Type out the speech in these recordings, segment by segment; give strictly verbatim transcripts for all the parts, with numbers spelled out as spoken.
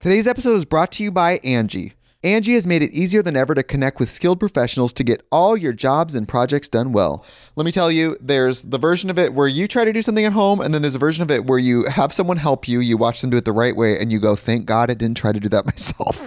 Today's episode is brought to you by Angie. Angie has made it easier than ever to connect with skilled professionals to get all your jobs and projects done well. Let me tell you, there's the version of it where you try to do something at home, and then there's a version of it where you have someone help you, you watch them do it the right way, and you go, thank God I didn't try to do that myself.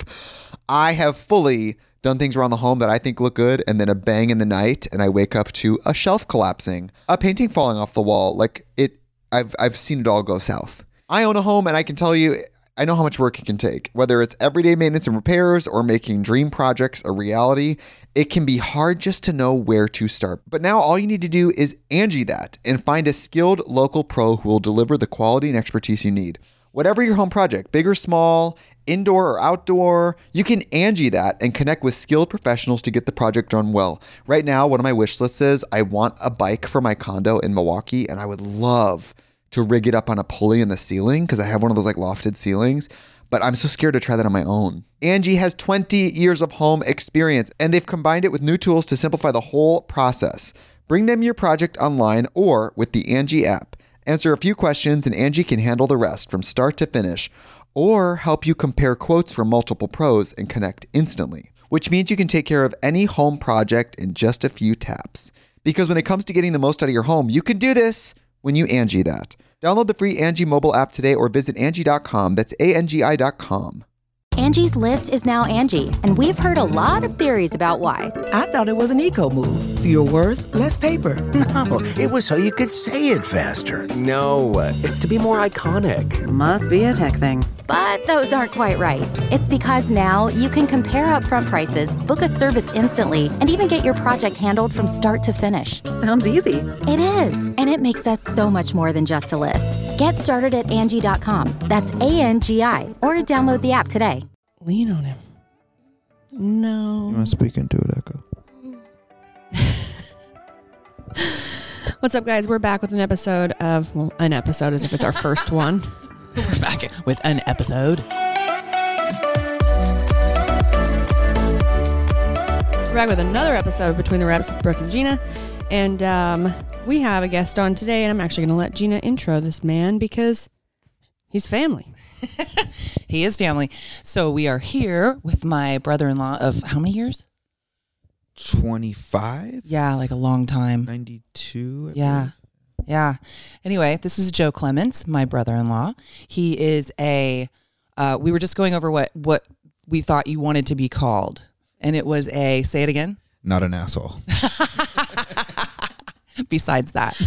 I have fully done things around the home that I think look good, and then a bang in the night, and I wake up to a shelf collapsing, a painting falling off the wall. Like it, I've I've seen it all go south. I own a home, and I can tell you, I know how much work it can take. Whether it's everyday maintenance and repairs or making dream projects a reality, it can be hard just to know where to start. But now all you need to do is Angie that and find a skilled local pro who will deliver the quality and expertise you need. Whatever your home project, big or small, indoor or outdoor, you can Angie that and connect with skilled professionals to get the project done well. Right now, one of my wish lists is I want a bike for my condo in Milwaukee, and I would love to rig it up on a pulley in the ceiling because I have one of those like lofted ceilings, but I'm so scared to try that on my own. Angie has twenty years of home experience, and they've combined it with new tools to simplify the whole process. Bring them your project online or with the Angie app. Answer a few questions and Angie can handle the rest from start to finish, or help you compare quotes from multiple pros and connect instantly, which means you can take care of any home project in just a few taps. Because when it comes to getting the most out of your home, you can do this when you Angie that. Download the free Angie mobile app today or visit Angie dot com. That's A N G I dot com. Angie's List is now Angie, and we've heard a lot of theories about why. I thought it was an eco move. Fewer words, less paper. No, it was so you could say it faster. No, it's to be more iconic. Must be a tech thing. But those aren't quite right. It's because now you can compare upfront prices, book a service instantly, and even get your project handled from start to finish. Sounds easy. It is, and it makes us so much more than just a list. Get started at Angie dot com. That's A N G I, or download the app today. Lean on him. No. You want to speak into it, Echo? What's up, guys? We're back with an episode of, well, an episode as if it's our first one. We're back with an episode. We're back with another episode of Between the Reps with Brooke and Gina. And um, we have a guest on today, and I'm actually going to let Gina intro this man because he's family. He is family. So we are here with my brother-in-law of how many years? twenty-five? Yeah, like a long time. ninety-two? I Yeah. believe. Yeah. Anyway, this is Joe Clements, my brother-in-law. He is a, uh, we were just going over what, what we thought you wanted to be called. And it was a, say it again. Not an asshole. Besides that.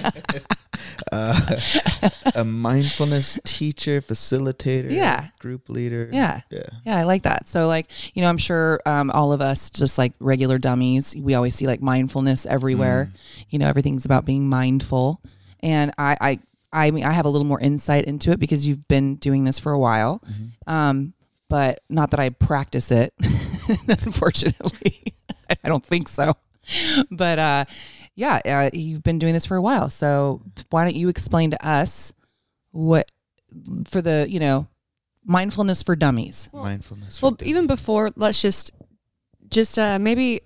uh, a mindfulness teacher, facilitator, Yeah. group leader. Yeah. Yeah. Yeah, I like that. So like, you know, I'm sure um, all of us, just like regular dummies, we always see like mindfulness everywhere. Mm. You know, everything's about being mindful. And I, I, I mean, I have a little more insight into it because you've been doing this for a while. Mm-hmm. Um, but not that I practice it, unfortunately. I don't think so. But uh, yeah, uh, you've been doing this for a while. So why don't you explain to us what, for the, you know, mindfulness for dummies. Well, mindfulness. Well, dummies. even before, let's just, just uh, maybe,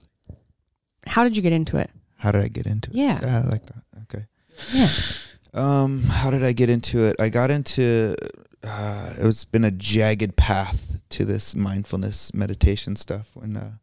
how did you get into it? How did I get into it? Yeah. yeah I like that. Okay. Yeah. Um, how did I get into it? I got into, uh, it's been a jagged path to this mindfulness meditation stuff when, uh,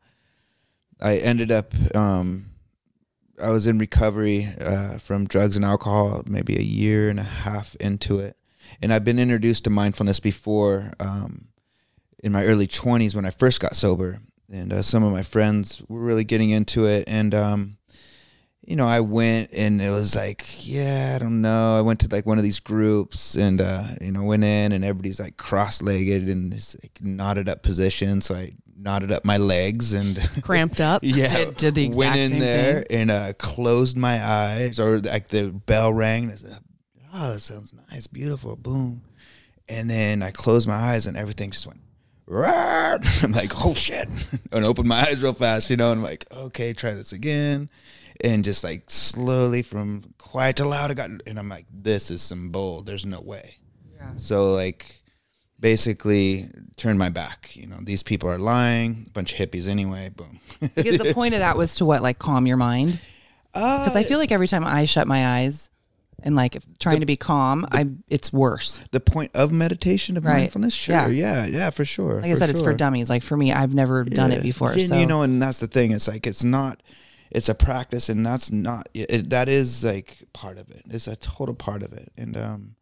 I ended up, um, I was in recovery uh, from drugs and alcohol maybe a year and a half into it. And I've been introduced to mindfulness before um, in my early twenties when I first got sober. And uh, some of my friends were really getting into it. And, um, you know, I went and it was like, yeah, I don't know. I went to like one of these groups and, uh, you know, went in and everybody's like cross-legged in this like, knotted up position. So I knotted up my legs and cramped up. yeah, did, did the exact went in same there thing. and uh, closed my eyes, or like the bell rang. And I said, "Oh, that sounds nice, beautiful, boom." And then I closed my eyes and everything just went. Rawr! I'm like, "Oh shit!" And opened my eyes real fast, you know. And I'm like, "Okay, try this again." And just like slowly from quiet to loud, I got, and I'm like, "This is some bull. There's no way." Yeah. So like. Basically turned my back. You know, these people are lying, a bunch of hippies anyway, boom. Because the point of that was to what, like calm your mind? Because uh, I feel like every time I shut my eyes, And like if trying the, to be calm, the, I it's worse. The point of meditation, of right. mindfulness, sure, yeah, yeah, yeah for sure. Like for I said, sure. it's for dummies. Like for me, I've never yeah. done it before. And, so you know, and that's the thing. It's like it's not. It's a practice, and that's not. It, that is like part of it. It's a total part of it, and um,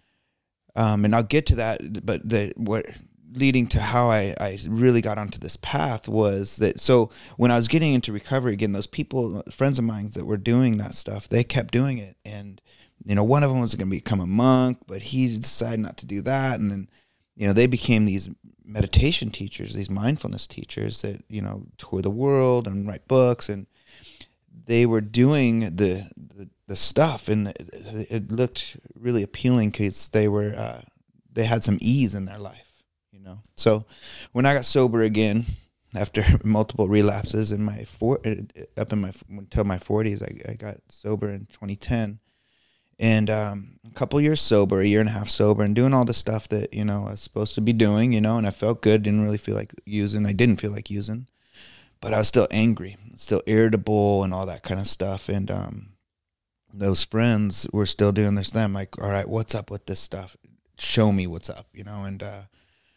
um, and I'll get to that. But the what leading to how I I really got onto this path was that. So when I was getting into recovery again, those people, friends of mine that were doing that stuff, they kept doing it, and. You know, one of them was going to become a monk, but he decided not to do that. And then, you know, they became these meditation teachers, these mindfulness teachers that, you know, tour the world and write books. And they were doing the the, the stuff, and it, it looked really appealing because they were uh, they had some ease in their life, you know. So when I got sober again after multiple relapses in my four up in my until my forties, I, I got sober in twenty ten. And um, a couple years sober, a year and a half sober, and doing all the stuff that, you know, I was supposed to be doing, you know, and I felt good, didn't really feel like using. I didn't feel like using, but I was still angry, still irritable and all that kind of stuff. And um, those friends were still doing this thing. I'm like, all right, what's up with this stuff? Show me what's up, you know? And uh,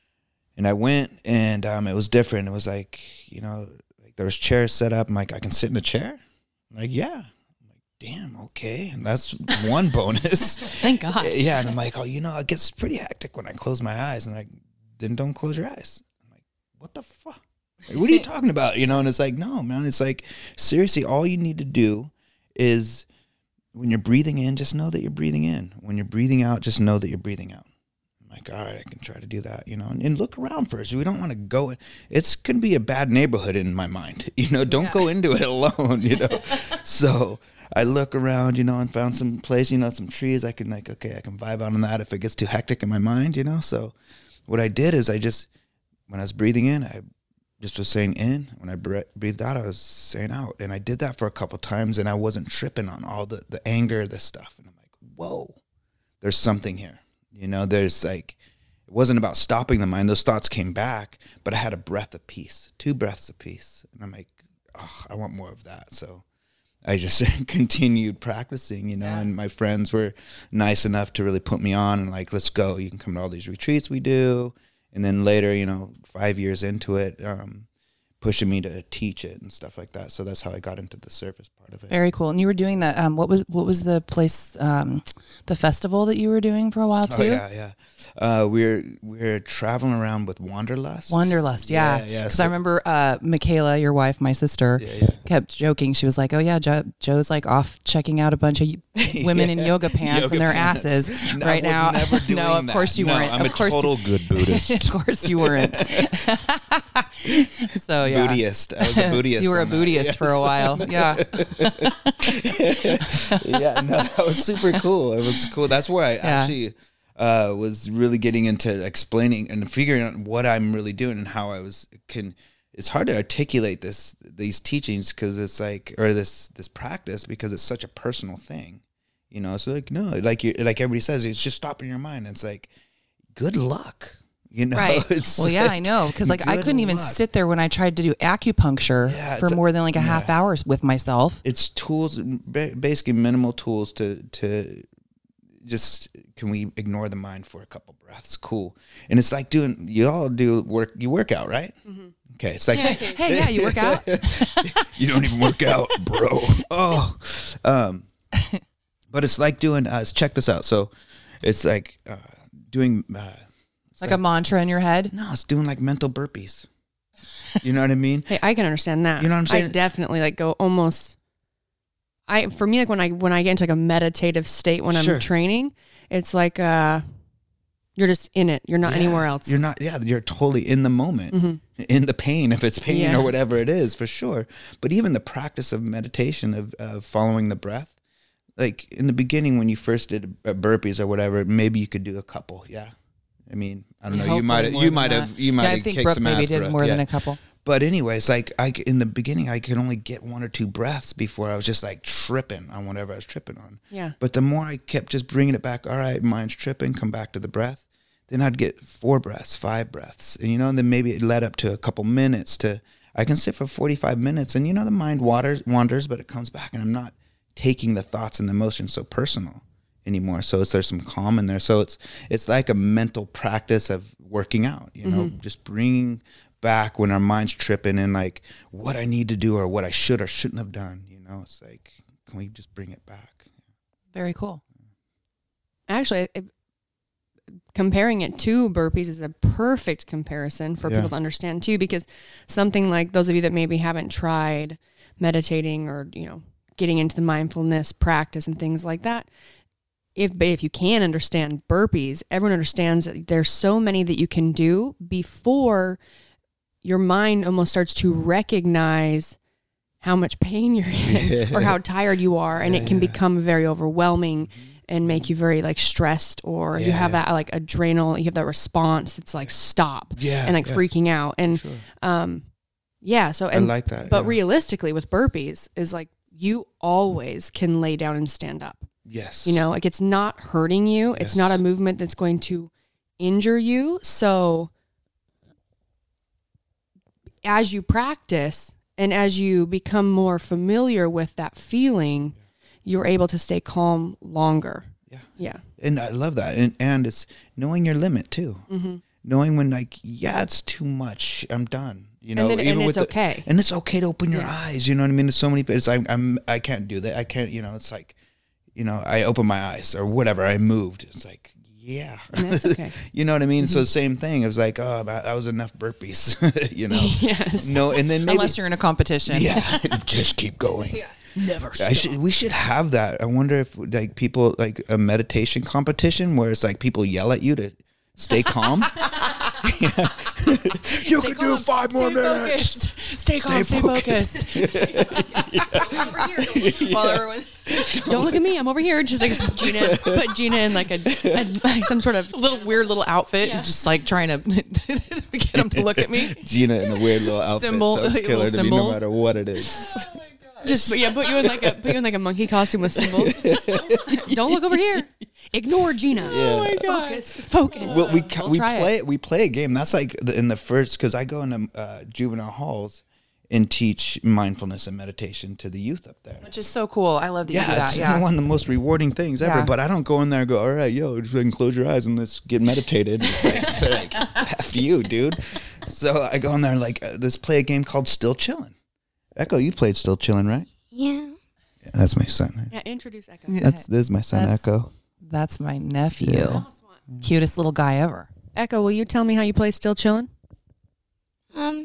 and I went, and um, it was different. It was like, you know, like there was chairs set up. I'm like, I can sit in a chair? I'm like, yeah. Damn, okay. And that's one bonus. Thank God. Yeah, and I'm like, oh, you know, it gets pretty hectic when I close my eyes. And like, then don't close your eyes. I'm like, what the fuck? Like, what are you talking about? You know, and it's like, no, man. It's like, seriously, all you need to do is when you're breathing in, just know that you're breathing in. When you're breathing out, just know that you're breathing out. I'm like, all right, I can try to do that, you know, and, and look around first. We don't want to go. It's going to be a bad neighborhood in my mind. You know, don't yeah. go into it alone, you know. So I look around, you know, and found some place, you know, some trees. I can like, okay, I can vibe out on that if it gets too hectic in my mind, you know. So what I did is I just, when I was breathing in, I just was saying in. When I breathed out, I was saying out. And I did that for a couple times, and I wasn't tripping on all the, the anger, this stuff. And I'm like, whoa, there's something here. You know, there's like, it wasn't about stopping the mind. Those thoughts came back, but I had a breath of peace, two breaths of peace. And I'm like, oh, I want more of that. So I just continued practicing, you know, yeah. and my friends were nice enough to really put me on and like, let's go. You can come to all these retreats we do. And then later, you know, five years into it, um, pushing me to teach it and stuff like that. So that's how I got into the service part of it. Very cool. And you were doing that. Um, what was what was the place, um, the festival that you were doing for a while too? Oh yeah, yeah. Uh, we're we're traveling around with Wanderlust. Wanderlust, yeah. Because yeah, yeah. so, I remember uh, Michaela, your wife, my sister, yeah, yeah. kept joking. She was like, "Oh yeah, Joe, Joe's like off checking out a bunch of women yeah. in yoga pants yoga and their pants. asses no, right now." Never doing no, of that. course you no, weren't. I'm of a course total you, good Buddhist. Of course you weren't. So yeah, Buddhist. I was a Buddhist. You were a Buddhist yes. for a while. Yeah. Yeah. No, that was super cool. It was cool. That's where I yeah. actually. Uh, was really getting into explaining and figuring out what I'm really doing and how I was can. It's hard to articulate this these teachings because it's like or this this practice because it's such a personal thing, you know. So like no, like you like everybody says, it's just stopping your mind. It's like good luck, you know. Right. It's well, like, yeah, I know because like I couldn't even luck. sit there when I tried to do acupuncture yeah, for more than like a yeah. half hour with myself. It's tools, basically minimal tools to to. Just can we ignore the mind for a couple breaths? Cool. And it's like doing, you all do work, you work out, right? Mm-hmm. Okay. It's like, yeah, okay. Hey, yeah, you work out? You don't even work out, bro. Oh, um, but it's like doing, uh, check this out. So it's like uh, doing, uh, it's like, like a mantra in your head? No, it's doing like mental burpees. You know what I mean? Hey, I can understand that. You know what I'm saying? I definitely like go almost I for me like when I when I get into like a meditative state when I'm sure. training, it's like uh you're just in it. You're not yeah, anywhere else. You're not yeah, you're totally in the moment. Mm-hmm. In the pain, if it's pain yeah. or whatever it is, for sure. But even the practice of meditation of uh, following the breath, like in the beginning when you first did uh, burpees or whatever, maybe you could do a couple. Yeah. I mean, I don't know. You might you might have you might yeah, have I think kicked Brooke some maybe ass, did Brooke. more yeah. than a couple. But anyways, like I in the beginning, I could only get one or two breaths before I was just like tripping on whatever I was tripping on. Yeah. But the more I kept just bringing it back, all right, mind's tripping, come back to the breath. Then I'd get four breaths, five breaths, and you know, and then maybe it led up to a couple minutes to. I can sit for forty-five minutes, and you know, the mind wanders, wanders, but it comes back, and I'm not taking the thoughts and the emotions so personal anymore. So it's, there's some calm in there. So it's it's like a mental practice of working out, you know, mm-hmm. just bringing back when our mind's tripping and like what I need to do or what I should or shouldn't have done. You know, it's like, can we just bring it back? Very cool. Actually, it, comparing it to burpees is a perfect comparison for Yeah. people to understand too, because something like those of you that maybe haven't tried meditating or, you know, getting into the mindfulness practice and things like that, if if you can understand burpees, everyone understands that there's so many that you can do before your mind almost starts to recognize how much pain you're in or how tired you are, and it can become very overwhelming and make you very like stressed, or Yeah. you have that like adrenal, you have that response that's like stop Yeah, and like yeah. freaking out. And Sure. um yeah, so and like that, But yeah. realistically with burpees is like you always can lay down and stand up. Yes. You know, like it's not hurting you. It's Yes. not a movement that's going to injure you. So as you practice and as you become more familiar with that feeling, you're able to stay calm longer. Yeah. Yeah. And I love that. And and it's knowing your limit too. Mm-hmm. Knowing when like, yeah, it's too much. I'm done. You know, And then- and it's the- okay. and it's okay to open your Yeah. eyes. You know what I mean? There's so many. It's like I'm. I can't do that. I can't. You know. It's like, you know, I open my eyes or whatever. I moved. It's like, yeah. And that's okay. You know what I mean? Mm-hmm. So same thing. It was like, oh, that, that was enough burpees. You know. Yes. No, and then maybe Unless you're in a competition. yeah, just keep going. Yeah. Never I should, we should have that. I wonder if like people like a meditation competition where it's like people yell at you to stay calm. Yeah. You Stay can do calm. five more Stay minutes. Focused. Stay calm. Stay, focused. focused. Over here. While everyone Don't look at me. I'm over here. Just like Gina, put Gina in like a, a like some sort of little weird little outfit, and just like trying to get them to look at me. Gina in a weird little outfit. Symbol- so it's little killer to me no symbols. matter what it is. just yeah, put you in like a put you in like a monkey costume with symbols. Don't look over here. Ignore Gina. Oh my God. Focus. Focus. Well, we We'll we try it. play we play a game. That's like the, in the first because I go into uh, juvenile halls and teach mindfulness and meditation to the youth up there. Which is so cool. I love that you do Yeah, that. it's Yeah. one of the most rewarding things ever. Yeah. But I don't go in there and go, all right, yo, just fucking close your eyes and let's get meditated. It's like, it's like F you, dude. So I go in there and like, uh, let's play a game called Still Chillin'. Echo, you played Still Chillin', right? Yeah. Yeah, that's my son. Yeah, introduce Echo. That's this is my son, That's- Echo. That's my nephew. Yeah. Cutest little guy ever. Echo, will you tell me how you play Still Chillin'? Um,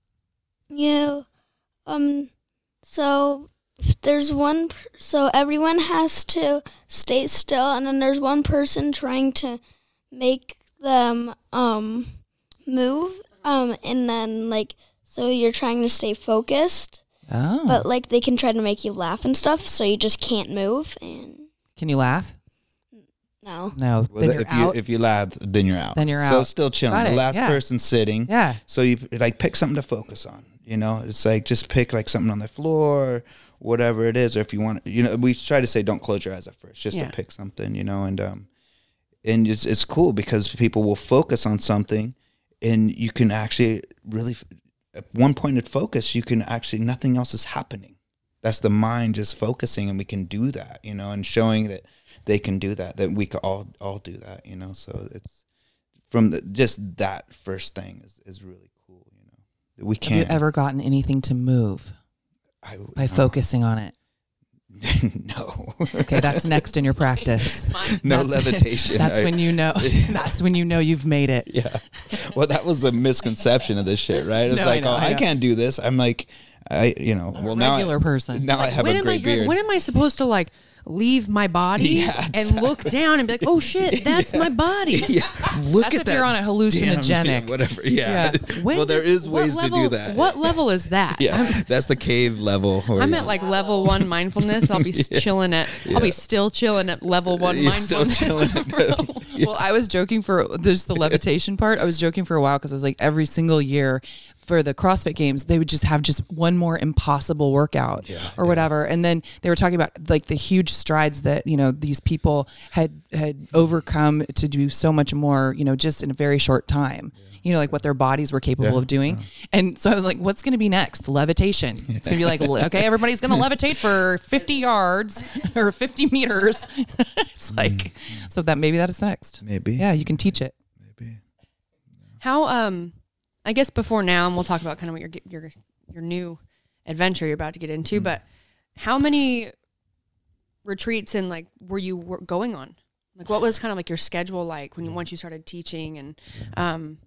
you, um, so there's one, per- so everyone has to stay still, and then there's one person trying to make them, um, move, um, and then, like, so you're trying to stay focused, Oh. but, like, they can try to make you laugh and stuff, so you just can't move, and Can you laugh? no. No. Well, then th- you're if you out. if you laugh, then you're out. Then you're So out. Still Chillin'. Got The it, last yeah. person sitting. yeah. So you like pick something to focus on. You know, it's like just pick like something on the floor, or whatever it is, or if you want, you know, we try to say don't close your eyes at first, just Yeah. to pick something, you know, and um, and it's it's cool because people will focus on something, and you can actually really, at one pointed focus, you can actually nothing else is happening. That's the mind just focusing, and we can do that, you know, and showing that they can do that, that we can all all do that, you know. So it's from the, just that first thing is, is really cool, you know. We Have can't you ever gotten anything to move I, by no. focusing on it? No. Okay, that's next in your practice. No That's- levitation. That's I- when you know. That's when you know you've made it. Yeah. Well, that was a misconception of this shit, right? It's No, I like, know, oh, I I, know. can't do this. I'm like, I, you know, well, now I- regular person. Now I have when a am I great beard. when am I supposed to like leave my body Yeah, and look down and be like, oh shit, that's my body? yeah. Look That's at if that you're on a hallucinogenic. damn- whatever. Yeah. Yeah. When well, there does- is what ways to level- do that. What level is that? Yeah. I'm, That's the cave level. Where I'm you- at like level one mindfulness. I'll be chilling at. I'll be still chilling at level one You're still mindfulness. chilling. Well, I was joking for there's the levitation part. I was joking for a while because I was like, every single year for the CrossFit Games, they would just have just one more impossible workout or whatever. And then they were talking about like the huge strides that, you know, these people had had overcome to do so much more, you know, just in a very short time. you know, like what their bodies were capable Yeah. of doing. And so I was like, what's going to be next? Levitation. It's going to be like, okay, everybody's going to levitate for fifty yards or fifty meters. It's like, so that maybe that is next. Maybe. Yeah, you can teach it. Maybe. How, um, I guess before now, and we'll talk about kind of what your, your, your new adventure you're about to get into, mm. but how many retreats and like were you were going on? Like what was kind of like your schedule like when you, once you started teaching, and um,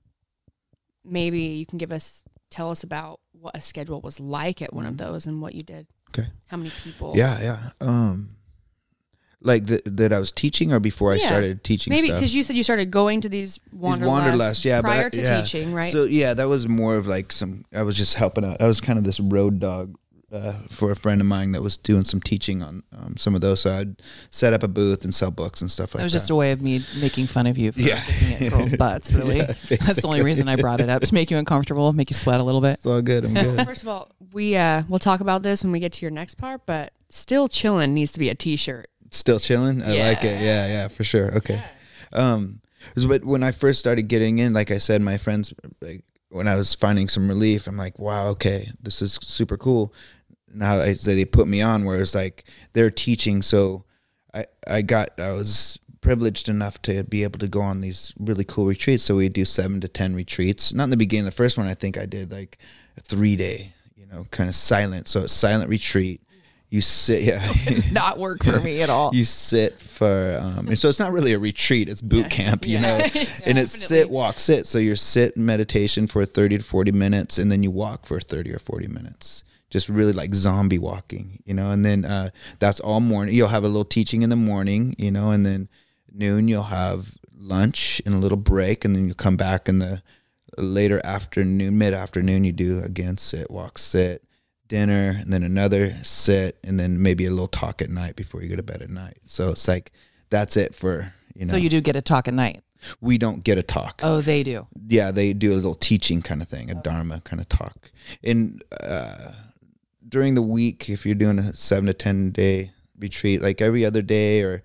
maybe you can give us, tell us about what a schedule was like at one of those and what you did. Okay. How many people? Yeah. Yeah. Um, like the, that I was teaching or before yeah. I started teaching maybe stuff? because you said you started going to these wanderlusts, wanderlust, yeah, prior but, to yeah. teaching, right? So yeah, that was more of like some, I was just helping out. I was kind of this road dog uh, for a friend of mine that was doing some teaching on um, some of those. So I'd set up a booth and sell books and stuff like that. It was that. just a way of me making fun of you for Yeah. looking at girls' butts, really. Yeah, That's the only reason I brought it up, to make you uncomfortable, make you sweat a little bit. It's all good. I'm good. First of all, we uh, we'll talk about this when we get to your next part, but Still Chillin' needs to be a t-shirt. Still chilling. I Yeah. like it. Yeah, yeah, for sure. Okay. Um, but when I first started getting in, like I said, my friends, like when I was finding some relief, I'm like, wow, okay, this is super cool. Now I, so they put me on where it's like they're teaching, so I I got I was privileged enough to be able to go on these really cool retreats. So we do seven to ten retreats. Not in the beginning. The first one I think I did like a three day, you know, kind of silent. So it's silent retreat. You sit, yeah. Not work for me at all. You sit for, um, and so it's not really a retreat, it's boot camp, you Yeah. know, It's and it's sit, walk, sit. So you're sit meditation for thirty to forty minutes, and then you walk for thirty or forty minutes. Just really like zombie walking, you know, and then uh, that's all morning. You'll have a little teaching in the morning, you know, and then noon you'll have lunch and a little break, and then you come back in the later afternoon, mid-afternoon, you do again sit, walk, sit. Dinner, and then another sit, and then maybe a little talk at night before you go to bed at night. So it's like that's it for, you know. So you do get a talk at night? We don't get a talk. Oh, they do. Yeah, they do a little teaching kind of thing, a dharma kind of talk. And uh, during the week, if you're doing a seven to ten day retreat, like every other day, or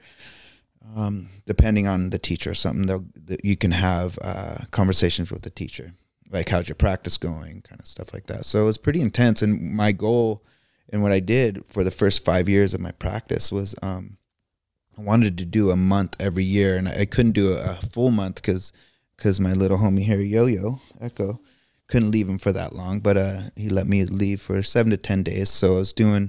um, depending on the teacher or something, they'll, you can have uh, conversations with the teacher. Like, how's your practice going, kind of stuff like that. So it was pretty intense. And my goal and what I did for the first five years of my practice was um, I wanted to do a month every year. And I couldn't do a, a full month because because my little homie here, Yo-Yo, Echo, couldn't leave him for that long. But uh, he let me leave for seven to ten days. So I was doing,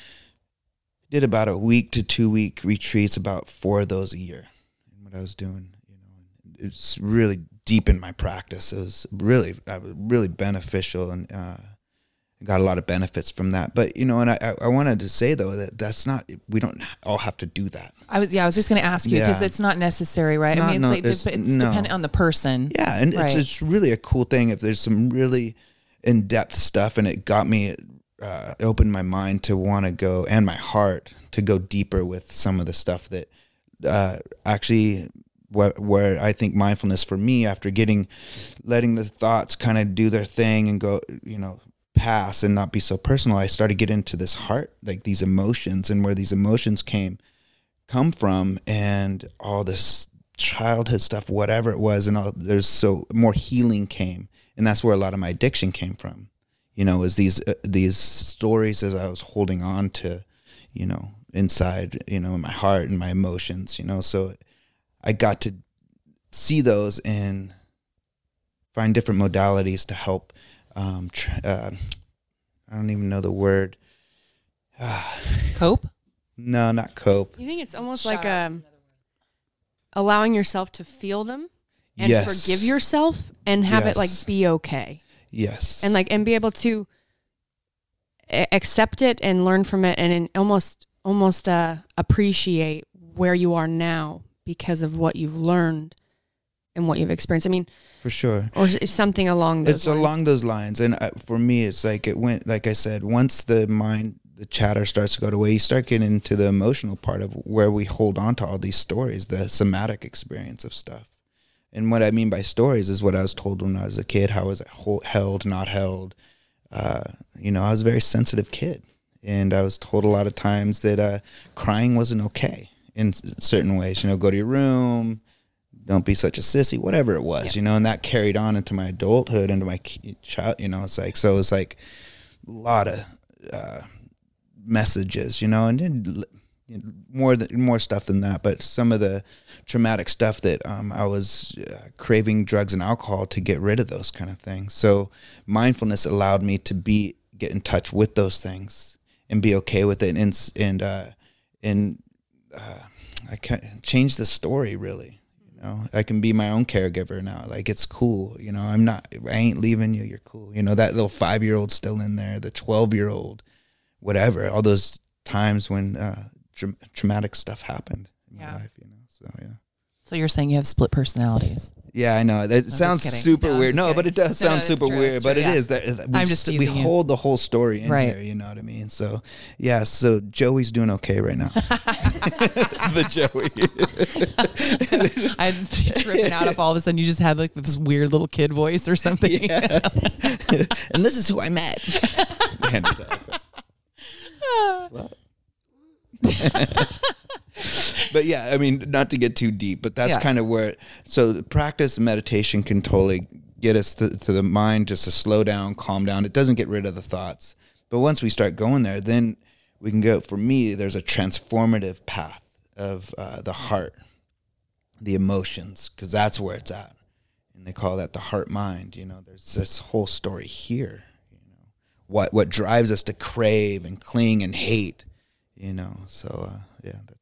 did about a week to two week retreats, about four of those a year. And what I was doing, you know, it's really deep in my practice. It was really, I was really beneficial, and uh, got a lot of benefits from that. But, you know, and I, I wanted to say though, that that's not, we don't all have to do that. I was, yeah, I was just going to ask you, because Yeah. it's not necessary, right? It's I not- mean, it's, no, like, it's- dep- it's no. dependent on the person. Yeah. And Right. it's, it's really a cool thing if there's some really in-depth stuff, and it got me, uh, it opened my mind to want to go, and my heart to go deeper with some of the stuff that uh, actually, where, where I think mindfulness for me, after getting, letting the thoughts kind of do their thing and go, you know, pass and not be so personal, I started getting into this heart, like these emotions, and where these emotions came, come from, and all this childhood stuff, whatever it was, and all, there's so more healing came, and that's where a lot of my addiction came from, you know, is these uh, these stories as I was holding on to, you know, inside, you know, in my heart and my emotions, you know, so I got to see those and find different modalities to help. Um, tr- uh, I don't even know the word. Cope? No, not cope. You think it's almost like um, allowing yourself to feel them and Yes. forgive yourself and have it like Yes. be okay, Yes. and like and be able to a- accept it and learn from it, and in almost almost uh, appreciate where you are now because of what you've learned and what you've experienced. I mean, for sure. or is it something along those It's lines? along those lines. And uh, for me, it's like it went, like I said, once the mind, the chatter starts to go away, you start getting into the emotional part of where we hold on to all these stories, the somatic experience of stuff. And what I mean by stories is what I was told when I was a kid, how I was hold, held, not held. Uh, you know, I was a very sensitive kid. And I was told a lot of times that uh, crying wasn't okay in s- certain ways. You know, go to your room, don't be such a sissy, whatever it was, yeah. you know, and that carried on into my adulthood, into my child, you know, it's like, so it's like a lot of uh, messages, you know, and then more than, more stuff than that, but some of the traumatic stuff that um, I was uh, craving drugs and alcohol to get rid of those kind of things. So mindfulness allowed me to be, get in touch with those things and be okay with it. And, and, uh, and uh, I can't change the story really. know, I can be my own caregiver now. Like, it's cool. You know, I'm not, I ain't leaving you. You're cool. You know, that little five-year-old still in there, the twelve-year-old, whatever. All those times when uh, tra- traumatic stuff happened in yeah. my life, you know. So, yeah. So you're saying you have split personalities? Yeah, I know. That no, sounds super no, weird. No, kidding. but it does sound no, super true, weird. true, But yeah. it is that we, I'm just we hold you. the whole story in right. here. You know what I mean? So, yeah. So Joey's doing okay right now. The Joey. I'd be tripping out if all of a sudden you just had like this weird little kid voice or something. Yeah. And this is who I met. What? But yeah, I mean, not to get too deep, but that's yeah. kind of where, so the practice meditation can totally get us to, to the mind just to slow down, calm down. It doesn't get rid of the thoughts. But once we start going there, then we can go, for me, there's a transformative path of uh, the heart, the emotions, because that's where it's at. And they call that the heart mind. You know, there's this whole story here. You know, what, what drives us to crave and cling and hate, you know. So, uh, yeah, that's.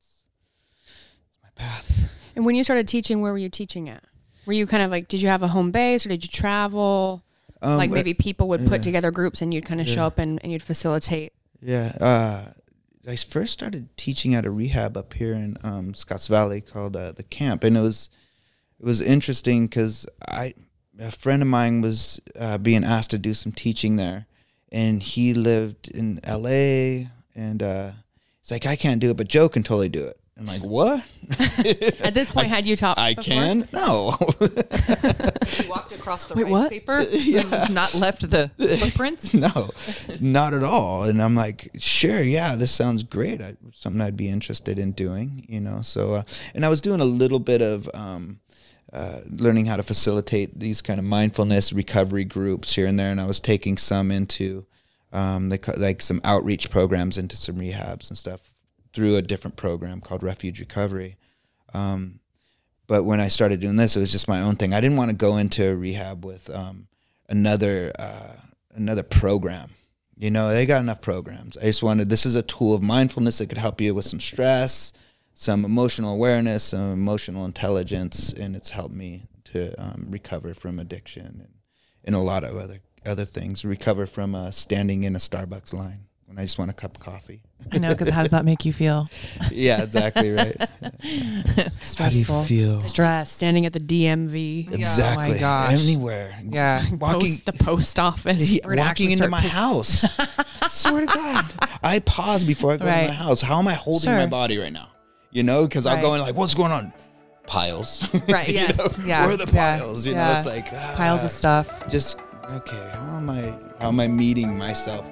Path. And when you started teaching, where were you teaching at? Were you kind of like, did you have a home base or did you travel? Um, like maybe people would put yeah. together groups and you'd kind of yeah. show up and, and you'd facilitate. Yeah. Uh, I first started teaching at a rehab up here in um, Scotts Valley called uh, The Camp. And it was, it was interesting because I, a friend of mine was uh, being asked to do some teaching there, and he lived in L A, and uh, he's like, I can't do it, but Joe can totally do it. I'm like, what? At this point, I, had you taught I before? can? No. You walked across the Wait, rice what? paper? Yeah. Not left the footprints? No, not at all. And I'm like, sure, yeah, this sounds great. I, something I'd be interested in doing, you know. So, uh, and I was doing a little bit of um, uh, learning how to facilitate these kind of mindfulness recovery groups here and there. And I was taking some into um, they, like some outreach programs into some rehabs and stuff, through a different program called Refuge Recovery. Um, but when I started doing this, it was just my own thing. I didn't want to go into a rehab with um, another uh, another program. You know, they got enough programs. I just wanted, this is a tool of mindfulness that could help you with some stress, some emotional awareness, some emotional intelligence, and it's helped me to um, recover from addiction and, and a lot of other, other things, recover from uh, standing in a Starbucks line when I just want a cup of coffee. I know, because how does that make you feel? Yeah, exactly right. Stressful. How do you feel? Stress. Standing at the D M V. Exactly. Oh my gosh. Anywhere. Yeah. Walking Post, the post office. Yeah, walking into my house. Swear to God. I pause before I go right. to my house. How am I holding sure. my body right now? You know, because right. I'll go in like, what's going on? Piles. Right. You Yes. know? Yeah. Where are the yeah. piles? You yeah. know, it's like ah, piles of stuff. Just okay. How am I? How am I meeting myself?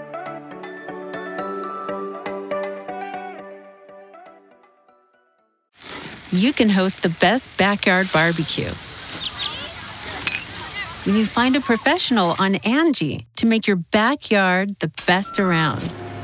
You can host the best backyard barbecue when you find a professional on Angie to make your backyard the best around.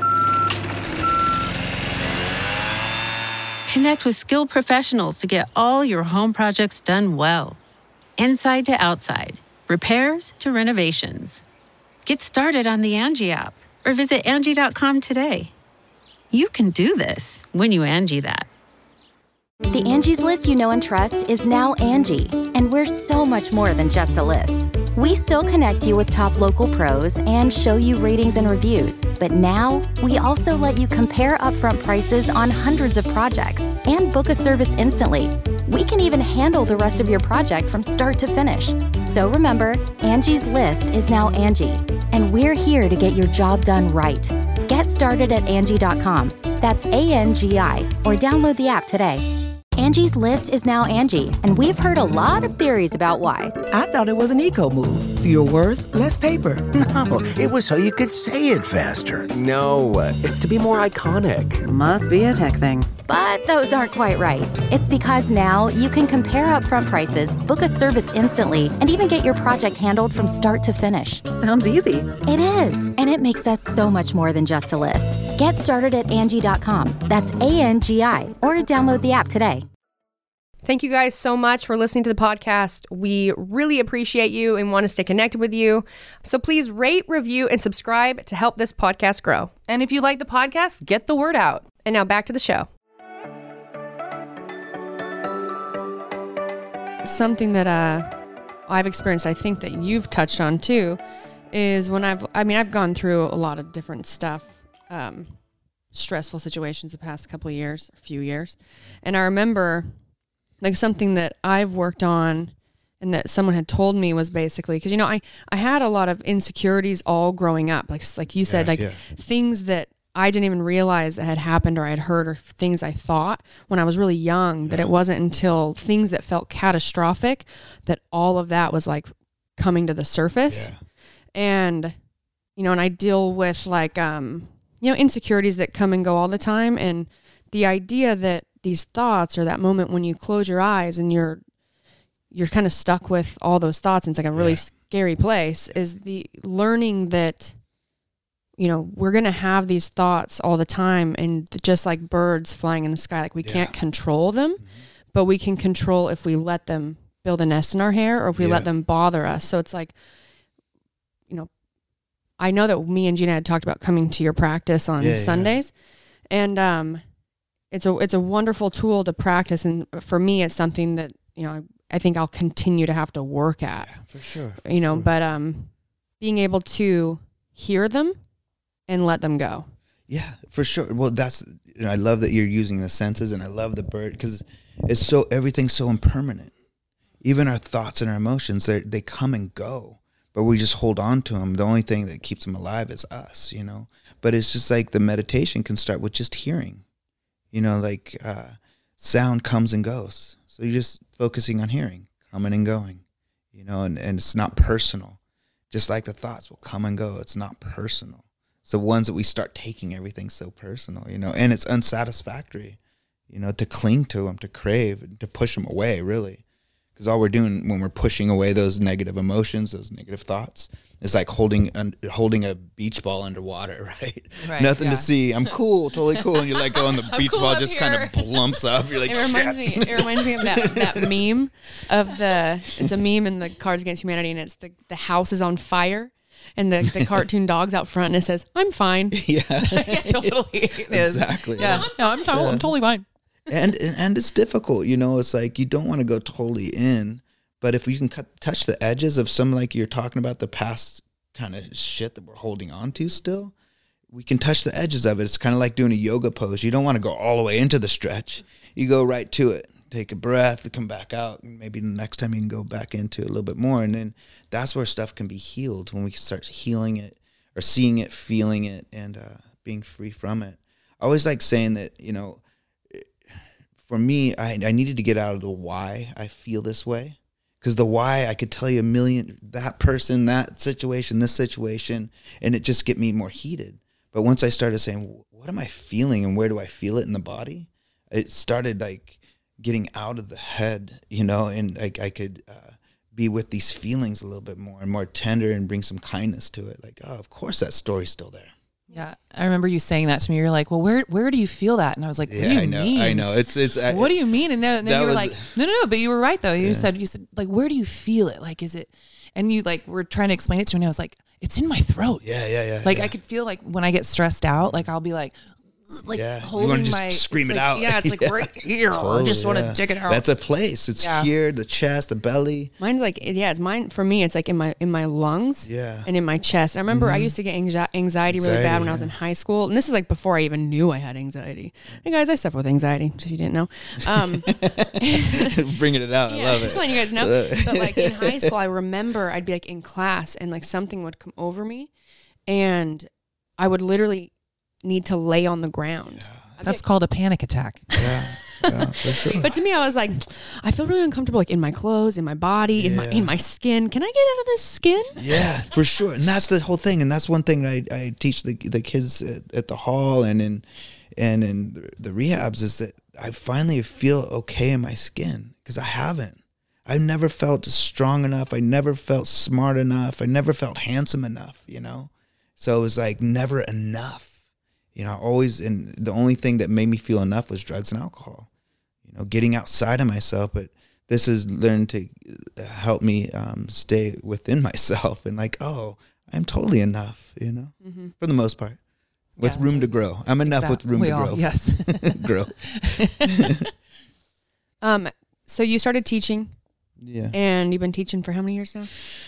Connect with skilled professionals to get all your home projects done well. Inside to outside, repairs to renovations. Get started on the Angie app or visit Angie dot com today. You can do this when you Angie that. The Angie's List you know and trust is now Angie, and we're so much more than just a list. We still connect you with top local pros and show you ratings and reviews, but now we also let you compare upfront prices on hundreds of projects and book a service instantly. We can even handle the rest of your project from start to finish. So remember, Angie's List is now Angie, and we're here to get your job done right. Get started at Angie dot com. That's A N G I, or download the app today. Angie's List is now Angie, and we've heard a lot of theories about why. I thought it was an eco move. Fewer words, less paper. No, it was so you could say it faster. No, it's to be more iconic. Must be a tech thing. But those aren't quite right. It's because now you can compare upfront prices, book a service instantly, and even get your project handled from start to finish. Sounds easy. It is, and it makes us so much more than just a list. Get started at Angie dot com. That's A N G I, or download the app today. Thank you guys so much for listening to the podcast. We really appreciate you and want to stay connected with you. So please rate, review, and subscribe to help this podcast grow. And if you like the podcast, get the word out. And now back to the show. Something that uh, I've experienced, I think that you've touched on too, is when I've, I mean, I've gone through a lot of different stuff, um, stressful situations the past couple of years, a few years. And I remember like something that I've worked on and that someone had told me was basically, because, you know, I, I had a lot of insecurities all growing up. Like, like you said, Yeah, like yeah. things that I didn't even realize that had happened or I had heard, or things I thought when I was really young, that it wasn't until things that felt catastrophic that all of that was like coming to the surface. Yeah. And, you know, and I deal with like, um, you know, insecurities that come and go all the time. And the idea that these thoughts, or that moment when you close your eyes and you're, you're kind of stuck with all those thoughts, and it's like a really Yeah. scary place, is the learning that, you know, we're going to have these thoughts all the time, and just like birds flying in the sky, like we Yeah. can't control them, Mm-hmm. but we can control if we let them build a nest in our hair, or if we Yeah. let them bother us. So it's like, you know, I know that me and Gina had talked about coming to your practice on Yeah, yeah. Sundays, and um, it's a it's a wonderful tool to practice, and for me, it's something that, you know, I, I think I'll continue to have to work at. Yeah, for sure. for You know, sure. but um, being able to hear them and let them go. Yeah, for sure. Well, that's, you know, I love that you're using the senses, and I love the bird, because it's so, everything's so impermanent. Even our thoughts and our emotions, they they come and go, but we just hold on to them. The only thing that keeps them alive is us, you know. But it's just like the meditation can start with just hearing, you know, like uh, sound comes and goes. So you're just focusing on hearing, coming and going, you know, and, and it's not personal. Just like the thoughts will come and go. It's not personal. It's the ones that we start taking everything so personal, you know, and it's unsatisfactory, you know, to cling to them, to crave, to push them away, really. Because all we're doing when we're pushing away those negative emotions, those negative thoughts, is like holding un- holding a beach ball underwater, right? Right, Nothing yeah. to see. I'm cool, totally cool. And you let go, and the beach cool ball up just here. kind of plumps up. You're like, It reminds shit. me. It reminds me of that that meme of the. It's a meme in the Cards Against Humanity, and it's the the house is on fire, and the the cartoon dog's out front, and it says, "I'm fine." Yeah, Yeah, totally. It is. exactly. Yeah. No, I'm, to- I'm totally fine. and, and and it's difficult, you know. It's like you don't want to go totally in, but if you can cut, touch the edges of some, like you're talking about, the past kind of shit that we're holding on to still, we can touch the edges of it. It's kind of like doing a yoga pose. You don't want to go all the way into the stretch. You go right to it. Take a breath, come back out, and maybe the next time you can go back into it a little bit more. And then that's where stuff can be healed, when we start healing it, or seeing it, feeling it, and uh, being free from it. I always like saying that, you know, for me, I, I needed to get out of the why I feel this way. Because the why, I could tell you a million, that person, that situation, this situation, and it just get me more heated. But once I started saying, what am I feeling, and where do I feel it in the body? It started like getting out of the head, you know, and like I could uh, be with these feelings a little bit more and more tender, and bring some kindness to it. Like, oh, of course that story's still there. Yeah, I remember you saying that to me. You're like, "Well, where where do you feel that?" And I was like, "What Yeah, do you I know, mean? I know. It's it's. I, What do you mean?" And then, and then That you were was- like, "No, no, no." But you were right though. You Yeah. said you said like, "Where do you feel it? Like, is it?" And you like were trying to explain it to me. And I was like, "It's in my throat." Yeah, yeah, yeah. Like yeah. I could feel like when I get stressed out, like I'll be like, like Yeah. You holding wanna just my scream it's it like- out. Yeah, it's like Yeah. right here. I Totally, just want to yeah. dig it out. That's a place. It's Yeah. here, the chest, the belly. Mine's like, yeah, it's mine. For me, it's like in my in my lungs, Yeah. and in my chest. And I remember I used to get anxi- anxiety really Anxiety, bad when I was yeah. in high school, and this is like before I even knew I had anxiety. Hey guys, I suffer with anxiety, if you didn't know. Um, Bringing it out. yeah, I love it. just letting you guys know. But like in high school, I remember I'd be like in class, and like something would come over me, and I would literally need to lay on the ground. I'd be That's like, called a panic attack. Yeah. Yeah, for sure. But to me, I was like, I feel really uncomfortable, like in my clothes, in my body, yeah. in my in my skin. Can I get out of this skin? Yeah, for sure. And that's the whole thing. And that's one thing that I, I teach the the kids at, at the hall and in and in the, the rehabs is that I finally feel okay in my skin because I haven't. I've never felt strong enough. I never felt smart enough. I never felt handsome enough, you know? So it was like never enough, you know, always. And the only thing that made me feel enough was drugs and alcohol, you know, getting outside of myself. But this has learned to help me um, stay within myself and like, oh, I'm totally enough, you know, mm-hmm. for the most part, with yeah, room to grow. I'm enough exactly. with room we to all, grow. Yes. grow. um, so you started teaching. Yeah. And you've been teaching for how many years now?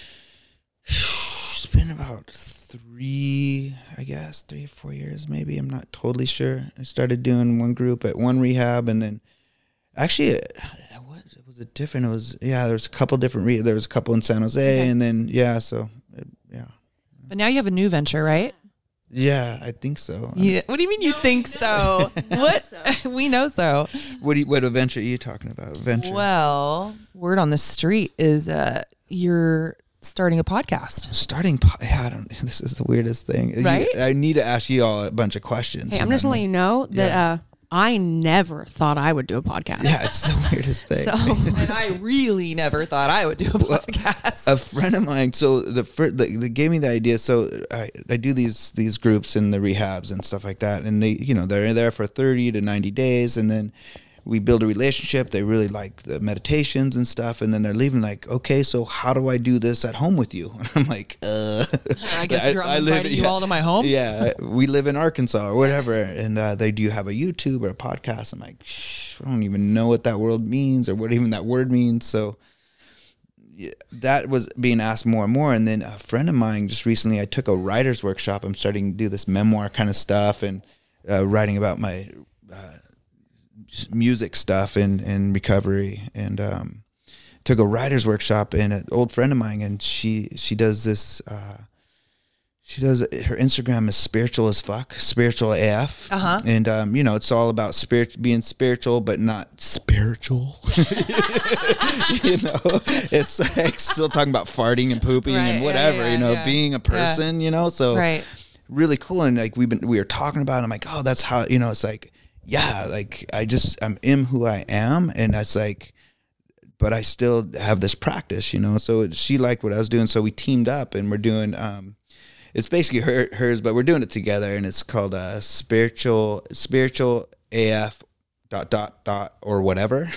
It's been about three, I guess, three or four years maybe. I'm not totally sure. I started doing one group at one rehab and then actually it, it was, it was a different, it was, yeah, there was a couple different, re- there was a couple in San Jose okay. and then, yeah, so, it, yeah. But now you have a new venture, right? Yeah, I think so. Yeah. What do you mean you no, think so? What? So. We know so. What do you, what adventure are you talking about? Venture? Well, word on the street is uh, you're starting a podcast. Starting, po- I don't. This is the weirdest thing. Right? You, I need to ask you all a bunch of questions. Hey, I'm just letting you know that yeah. uh, I never thought I would do a podcast. Yeah, it's the weirdest thing. So, and I really never thought I would do a podcast. A friend of mine, so the first, the, they gave me the idea. So I, I do these these groups in the rehabs and stuff like that, and they, you know, they're there for thirty to ninety days, and then we build a relationship. They really like the meditations and stuff, and then they're leaving like, okay, so how do I do this at home with you? And I'm like, uh, I guess you're I, I inviting live, you yeah, all to my home. Yeah, we live in Arkansas or whatever, and uh, they do you have a YouTube or a podcast? I'm like, shh, I don't even know what that world means or what even that word means. So yeah, that was being asked more and more. And then a friend of mine just recently, I took a writer's workshop. I'm starting to do this memoir kind of stuff and uh, writing about my uh, music stuff and, and recovery, and um, took a writer's workshop and an old friend of mine, and she she does this uh, she does her Instagram is spiritual as fuck, spiritual A F, uh-huh. and um, you know, it's all about spirit, being spiritual but not spiritual. You know, it's like still talking about farting and pooping right, and whatever, yeah, yeah, you know, yeah. being a person, yeah. you know, so right. really cool. And like we've been we were talking about it, I'm like, oh, that's how, you know, it's like, yeah, like I just I'm am who I am, and that's like, but I still have this practice, you know. So she liked what I was doing, so we teamed up, and we're doing. Um, it's basically her hers, but we're doing it together, and it's called uh, spiritual spiritual A F dot dot dot or whatever.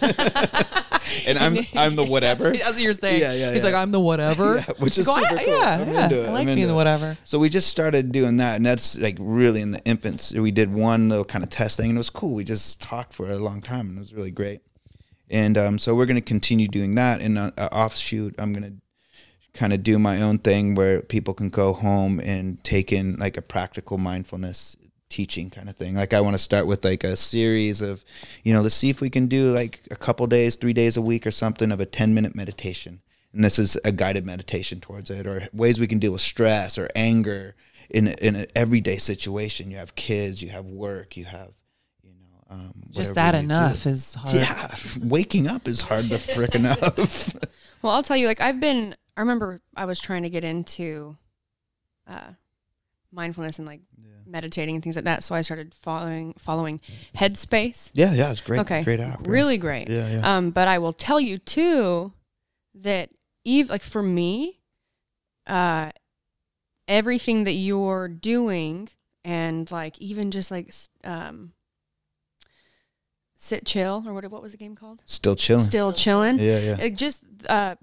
And I'm I'm the whatever. That's what you're saying. Yeah, yeah. He's yeah. like, I'm the whatever. Yeah, which is go, super I, cool. Yeah, I'm yeah. into it. I like I'm being into the it. whatever. So we just started doing that, and that's like really in the infants. We did one little kind of test thing, and it was cool. We just talked for a long time, and it was really great. And um, so we're going to continue doing that. And uh, offshoot, I'm going to kind of do my own thing where people can go home and take in like a practical mindfulness teaching kind of thing. Like I want to start with like a series of, you know, let's see if we can do like a couple days, three days a week or something of a ten minute meditation. And this is a guided meditation towards it, or ways we can deal with stress or anger in in an everyday situation. You have kids, you have work, you have, you know, um, just that enough do. Is hard. Yeah, waking up is hard to frick enough. Well, I'll tell you, like I've been. I remember I was trying to get into uh, mindfulness and like yeah. meditating and things like that. So I started following following Headspace. Yeah, yeah, it's great. Okay, great app. Really yeah. great. Yeah, yeah. Um, but I will tell you too that Eve, like for me, uh, everything that you're doing and like even just like um, sit chill or what what was the game called? Still chilling. Still chilling. Yeah, yeah. It just uh.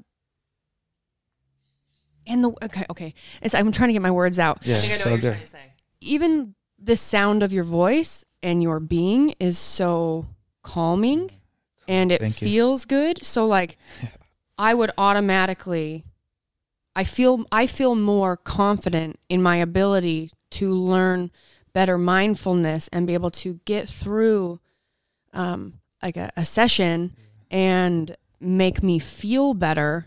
And the okay, okay. It's, I'm trying to get my words out. Yeah, I think I know so what you're good. trying to say. Even the sound of your voice and your being is so calming, and it Thank feels you. good. So like, I would automatically, I feel I feel more confident in my ability to learn better mindfulness and be able to get through, um, like a, a session and make me feel better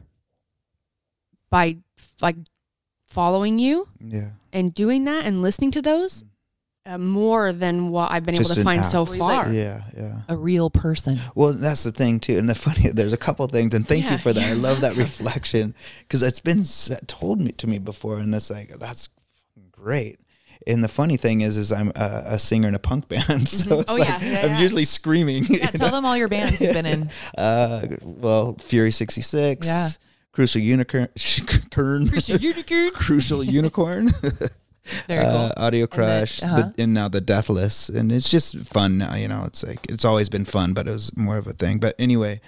by like following you yeah. and doing that and listening to those uh, more than what I've been Just able to an find app. so Well, he's like- far. Yeah, yeah. A real person. Well, that's the thing too, and the funny, there's a couple things, and thank Yeah, you for that. yeah. I love that reflection because it's been said, told me to me before, and it's like that's great. And the funny thing is, is I'm a, a singer in a punk band, so it's Oh, like yeah, yeah, I'm yeah. usually screaming. Yeah, tell them all your bands you've been in. Uh, well, Fury sixty-six, Yeah. Crucial Unicorn, Crucial Unicorn. Crucial Unicorn. Very cool. Uh, Audio Crush, And then- uh-huh. the, and now the Deathless, and it's just fun now. You know, it's like it's always been fun, but it was more of a thing. But anyway,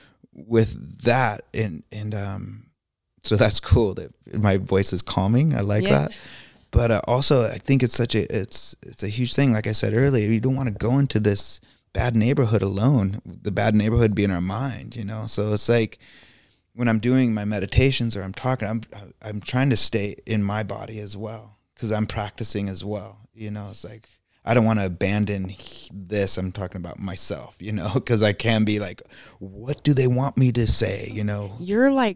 with that, and and um, so that's cool that my voice is calming. I like Yeah. that. But uh, also, I think it's such a it's it's a huge thing. Like I said earlier, you don't want to go into this bad neighborhood alone. The bad neighborhood being our mind, you know. So it's like when I'm doing my meditations or I'm talking, I'm I'm trying to stay in my body as well because I'm practicing as well. You know, it's like I don't want to abandon this. I'm talking about myself, you know, because I can be like, what do they want me to say? You know, You're like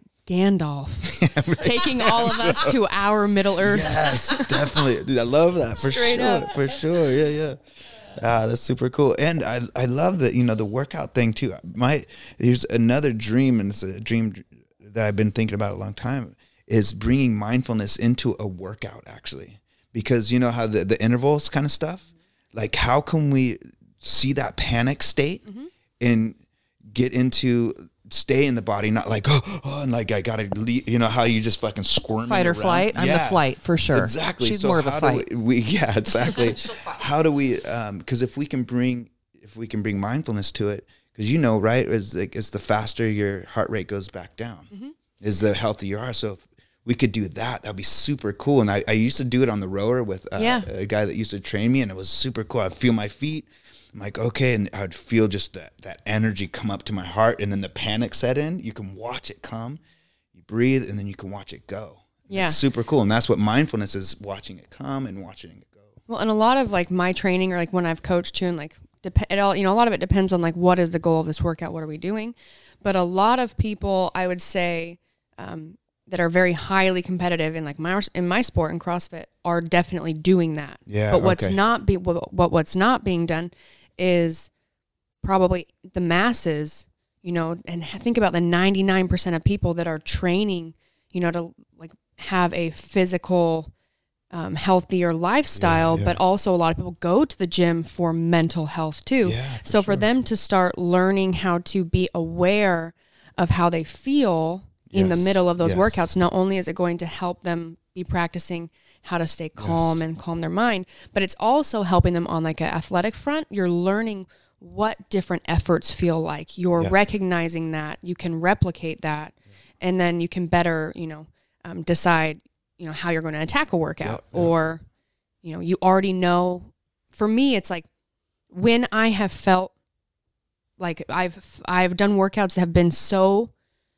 Gandalf, taking all of us to our Middle Earth. yes, definitely. Dude, I love that for Straight sure. up. For sure. Yeah, yeah. Ah, that's super cool. And I I love that, you know, the workout thing too. My here's another dream, and it's a dream that I've been thinking about a long time, is bringing mindfulness into a workout actually. Because you know how the, the intervals kind of stuff, like how can we see that panic state Mm-hmm. and get into stay in the body, not like oh, oh and like I gotta leave, you know how you just fucking squirm Fight or around. flight. I'm the Yeah. flight for sure. Exactly. She's So more of a how do fight. We, we yeah, exactly. How do we? Because if we can bring if we can bring mindfulness to it, because you know, right? It's like it's the faster your heart rate goes back down, Mm-hmm. is the healthier you are. So if we could do that, that'd be super cool. And I, I used to do it on the rower with uh, Yeah. a guy that used to train me, and it was super cool. I'd feel my feet. I'm like, okay, and I'd feel just that that energy come up to my heart, and then the panic set in. You can watch it come, you breathe, and then you can watch it go. Yeah. It's super cool, and that's what mindfulness is: watching it come and watching it go. Well, and a lot of like my training or like when I've coached too, and like dep- it all, you know, a lot of it depends on like what is the goal of this workout? What are we doing? But a lot of people, I would say, um, that are very highly competitive in like my in my sport in CrossFit are definitely doing that. Yeah, But what's okay. not be what, what what's not being done is probably the masses, you know, and think about the ninety-nine percent of people that are training, you know, to like have a physical, um, healthier lifestyle, Yeah, yeah. but also a lot of people go to the gym for mental health too. Yeah, for so for sure. them to start learning how to be aware of how they feel in the Yes, middle of those yes. workouts, not only is it going to help them be practicing how to stay calm Yes. and calm their mind, but it's also helping them on like an athletic front. You're learning what different efforts feel like. You're Yeah. recognizing that, you can replicate that, and then you can better, you know, um, decide, you know, how you're going to attack a workout. Yeah, yeah. Or, you know, you already know. For me, it's like when I have felt like I've I've done workouts that have been so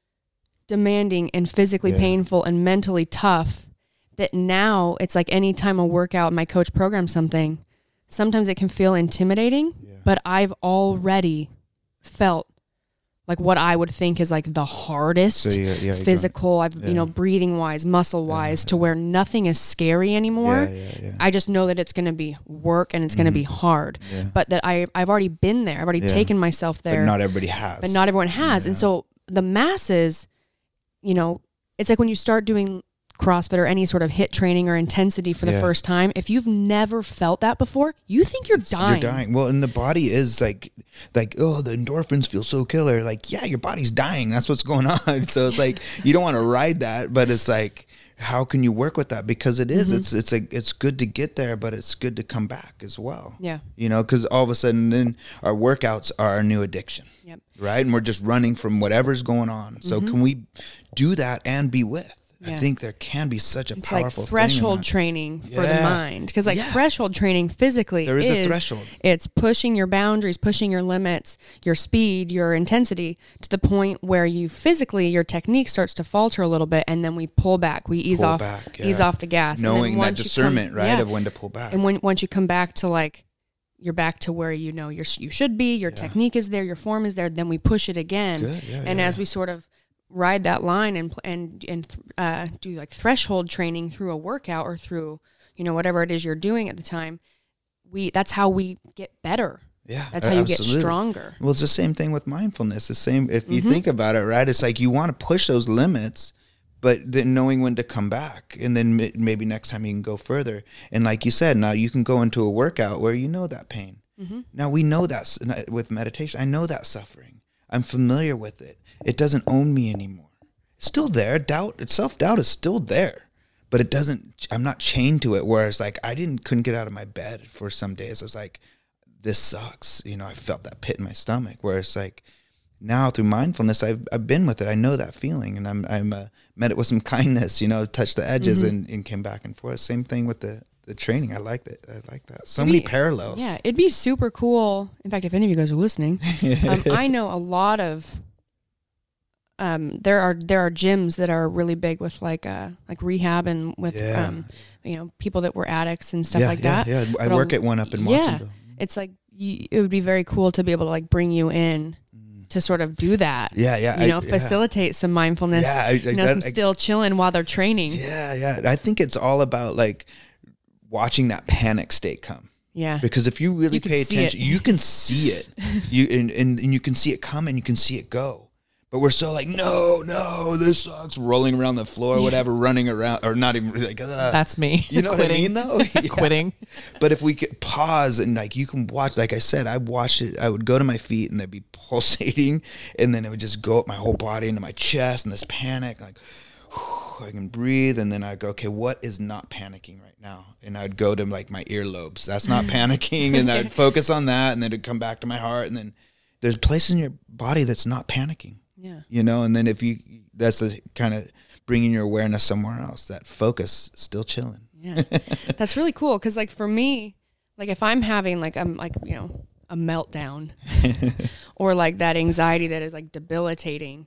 demanding and physically Yeah. painful and mentally tough that now it's like anytime a workout, my coach programs something, sometimes it can feel intimidating, Yeah. but I've already felt like what I would think is like the hardest So, yeah, yeah, you're physical, I've, yeah. you know, breathing wise, muscle wise, to where nothing is scary anymore. Yeah, yeah, yeah. I just know that it's going to be work and it's going to be hard, Yeah. but that I, I've already been there. I've already Yeah. taken myself there, But not everybody has. but not everyone has. And Yeah. so the masses, you know, it's like when you start doing CrossFit or any sort of HIIT training or intensity for the Yeah. first time, if you've never felt that before, you think you're dying. You're dying. Well, and the body is like, like, oh, the endorphins feel so killer. Like, yeah, your body's dying. That's what's going on. So it's like you don't want to ride that, but it's like, how can you work with that? Because it is. Mm-hmm. It's it's a it's good to get there, but it's good to come back as well. Yeah. You know, because all of a sudden, then our workouts are our new addiction. Yep. Right, and we're just running from whatever's going on. So can we do that and be with? I Yeah. think there can be such a It's like powerful threshold thing in that. training for the Yeah. mind. Because like Yeah. threshold training physically There is a threshold. It's pushing your boundaries, pushing your limits, your speed, your intensity to the point where you physically, your technique starts to falter a little bit, and then we pull back. We ease Pull off, back, ease yeah. off the gas. And then Knowing that once you come- discernment, right, yeah. of when to pull back. And when once you come back to like, you're back to where you know you're, you should be, your technique is there, your form is there, then we push it again. Good, yeah, and yeah, as yeah. we sort of ride that line and pl- and and uh, do like threshold training through a workout or through, you know, whatever it is you're doing at the time, we that's how we get better. Yeah, that's how you absolutely. get stronger. Well, it's the same thing with mindfulness. The same, if you Mhm. think about it, right? It's like you want to push those limits, but then knowing when to come back, and then m- maybe next time you can go further. And like you said, now you can go into a workout where you know that pain. Mhm. Now we know that s- with meditation. I know that suffering. I'm familiar with it. It doesn't own me anymore. It's still there. Doubt, self-doubt is still there, but it doesn't. I'm not chained to it. Whereas like I didn't couldn't get out of my bed for some days. I was like, this sucks. You know, I felt that pit in my stomach. Whereas like now through mindfulness, I've I've been with it. I know that feeling, and I'm I'm uh, met it with some kindness. You know, touched the edges Mhm. and, and came back and forth. Same thing with the the training. I like that. I like that. So It'd many be- parallels. Yeah, it'd be super cool. In fact, if any of you guys are listening, um, I know a lot of. Um, there are there are gyms that are really big with like uh like rehab and with Yeah. um you know people that were addicts and stuff Yeah, like yeah, that. yeah. I But a- work at one up in yeah, Watsonville. it's like y it would be very cool to be able to like bring you in to sort of do that. Yeah, yeah, You know, I- yeah. facilitate some mindfulness. Yeah, I- I- you know, some I- still chilling while they're training. Yeah, yeah. I think it's all about like watching that panic state come. Yeah. Because if you really You can pay see attention, it. you can see it. You and, and, and you can see it come and you can see it go. But we're so like, no, no, this sucks, rolling around the floor, or whatever, running around, or not even like, uh, That's me. You know what I Quitting. mean, though? Yeah. Quitting. But if we could pause and like, you can watch, like I said, I watched it. I would go to my feet and they'd be pulsating, and then it would just go up my whole body into my chest, and this panic, like, whew, I can breathe, and then I'd go, okay, what is not panicking right now? And I'd go to like my earlobes. That's not panicking, and I'd focus on that, and then it'd come back to my heart, and then there's places in your body that's not panicking. Yeah. You know, and then if you, that's the kind of bringing your awareness somewhere else, that focus, still chilling. Yeah. That's really cool. Cause like for me, like if I'm having like, I'm like, you know, a meltdown or like that anxiety that is like debilitating.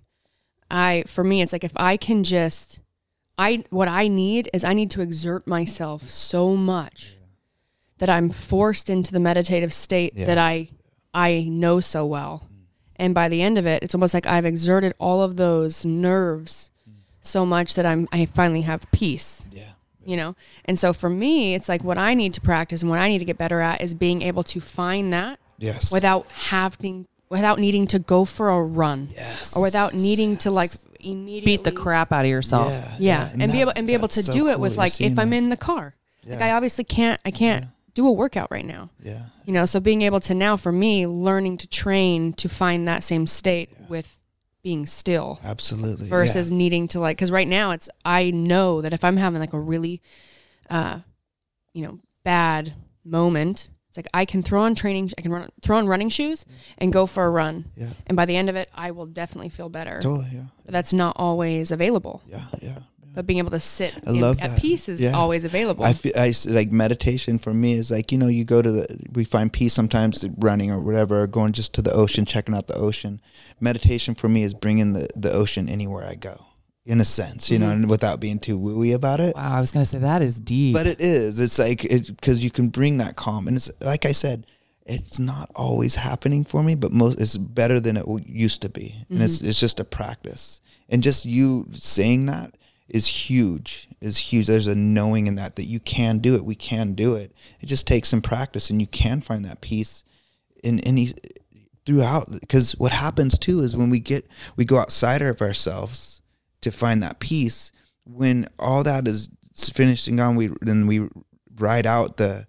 I, for me, it's like, if I can just, I, what I need is I need to exert myself so much that I'm forced into the meditative state Yeah. that I, I know so well. And by the end of it, it's almost like I've exerted all of those nerves so much that I'm, I finally have peace. Yeah. You know? And so for me, it's like what I need to practice and what I need to get better at is being able to find that Yes. without having, without needing to go for a run. Yes. Or without needing to like immediately Beat the crap out of yourself. Yeah. Yeah. And, be that- able, and be able to that's so do it cool with that you're like, seeing if I'm that. in the car, like Yeah. I obviously can't, I can't do a workout right now. Yeah. You know, so being able to now, for me, learning to train to find that same state with being still Absolutely. versus yeah. needing to like, because right now it's, I know that if I'm having like a really, uh, you know, bad moment, it's like I can throw on training, I can run, throw on running shoes and go for a run. Yeah. And by the end of it, I will definitely feel better. Totally. Yeah. But that's not always available. Yeah. Yeah. But being able to sit I in- love at that. peace is Yeah. always available. I feel I s- like meditation for me is like, you know, you go to the, we find peace sometimes running or whatever, or going just to the ocean, checking out the ocean. Meditation for me is bringing the, the ocean anywhere I go, in a sense, you know, Mm-hmm. and without being too wooey about it. Wow, I was going to say that is deep. But it is. It's like, it because you can bring that calm. And it's like I said, it's not always happening for me, but most it's better than it w- used to be. And it's it's just a practice. And just you saying that is huge, is huge. There's a knowing in that, that you can do it. We can do it. It just takes some practice, and you can find that peace in any throughout. Because what happens too is when we get, we go outside of ourselves to find that peace, when all that is finished and gone, we, then we ride out the,